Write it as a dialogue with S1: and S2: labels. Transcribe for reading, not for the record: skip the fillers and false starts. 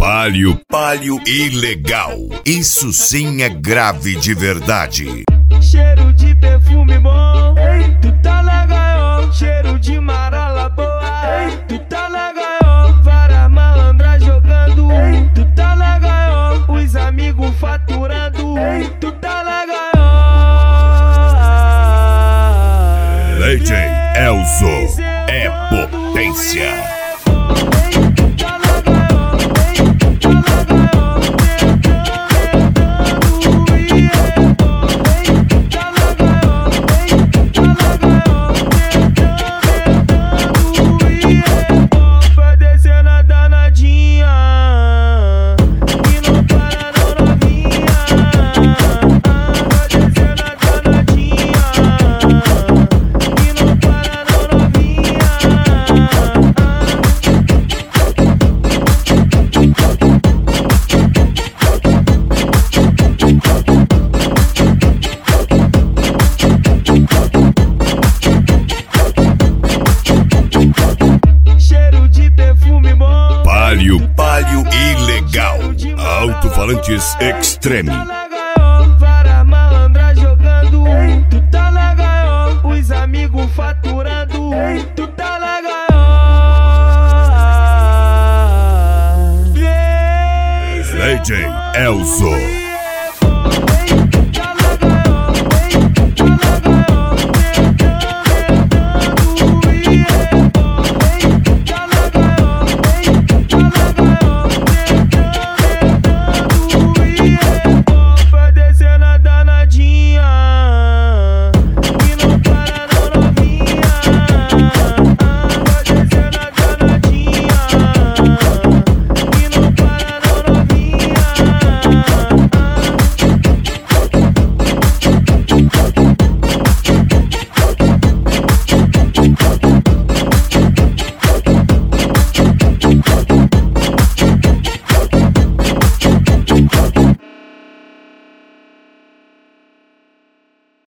S1: Palio ilegal. Isso sim é grave de verdade.
S2: Cheiro de perfume bom, ei, tu tá na gaiola. Cheiro de marola boa, ei, tu tá na gaiola. Vara malandra jogando, ei, tu tá na gaiola. Os amigos faturando, ei, tu tá na gaiola.
S1: DJ Elzo é potência. Palio ilegal. Alto-falantes Extreme.
S2: Vara malandra jogando, ei, tu tá na gaiola. Os amigos faturando, ei, tu tá na gaiola.
S1: DJ Elzo.